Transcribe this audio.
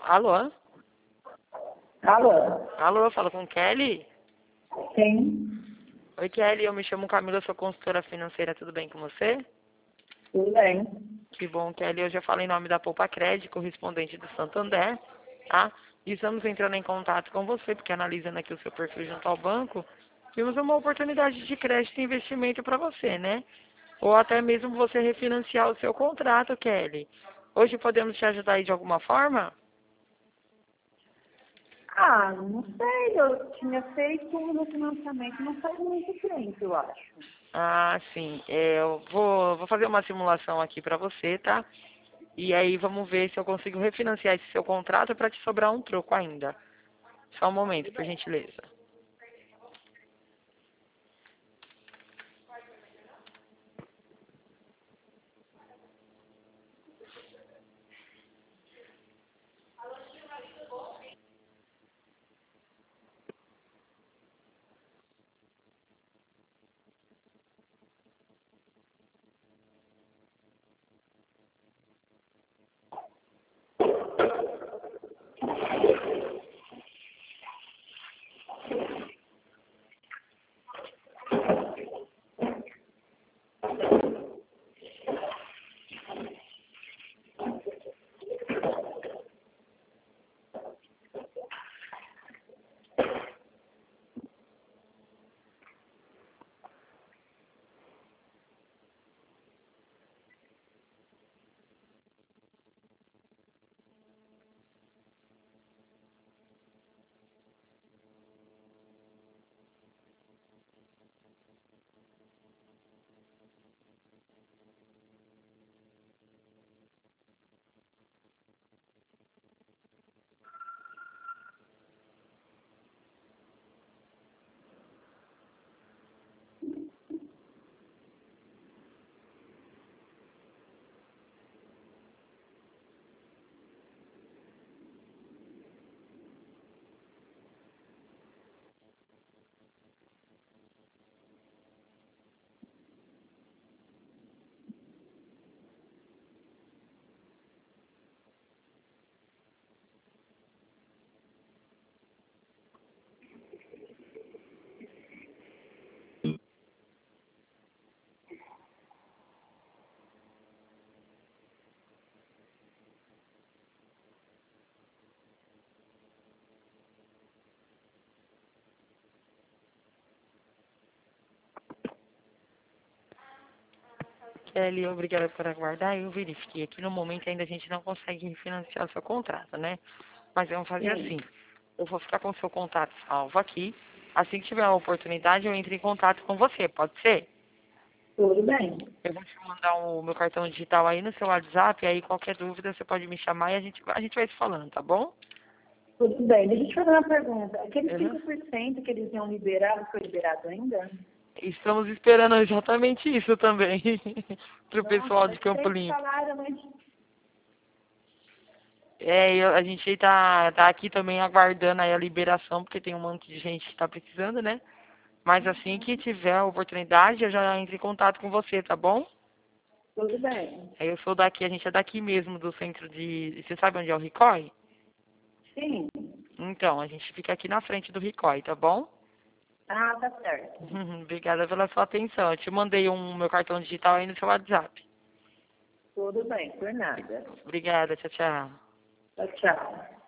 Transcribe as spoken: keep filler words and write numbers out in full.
Alô? Alô? Alô, fala com Kelly? Sim, Oi, Kelly, eu me chamo Camila, sou consultora financeira, tudo bem com você? tudo bem. Que bom, Kelly, eu já falei em nome da Poupa Crédito, correspondente do Santander, tá? E estamos entrando em contato com você, porque analisando aqui o seu perfil junto ao banco, vimos uma oportunidade de crédito e investimento para você, né? Ou até mesmo você refinanciar o seu contrato, Kelly. Hoje podemos te ajudar aí de alguma forma? Ah, não sei, eu tinha feito um refinanciamento não faz muito tempo, eu acho. Ah, sim. É, eu vou, vou fazer uma simulação aqui para você, tá? E aí vamos ver se eu consigo refinanciar esse seu contrato para te sobrar um troco ainda. Só um momento, por gentileza. Kelly, obrigada por aguardar. Eu verifiquei aqui no momento ainda a gente não consegue refinanciar o seu contrato, né? Mas vamos fazer assim. Sim, Eu vou ficar com o seu contato salvo aqui. Assim que tiver a oportunidade, eu entro em contato com você, pode ser? tudo bem. Eu vou te mandar o meu cartão digital aí no seu WhatsApp, e aí qualquer dúvida você pode me chamar e a gente, a gente vai se falando, tá bom? Tudo bem. Deixa eu te fazer uma pergunta. Aquele Uhum. cinco por cento que eles iam liberar, não foi liberado ainda? Estamos esperando exatamente isso também, para o Nossa, pessoal de faz Campo tempo que Limpo. falaram, mas... É, eu- a gente tá, tá aqui também aguardando aí a liberação, porque tem um monte de gente que está precisando, né? Mas assim que tiver a oportunidade, eu já entro em contato com você, tá bom? Tudo bem. Aí eu sou daqui, a gente é daqui mesmo, do centro de... Você sabe onde é o Ricói? Sim. Então, a gente fica aqui na frente do Ricói, tá bom? Ah, tá certo. Uhum, obrigada pela sua atenção. Eu te mandei um meu cartão digital aí no seu WhatsApp. Tudo bem, por nada. Obrigada, tchau, tchau. Tchau, tchau.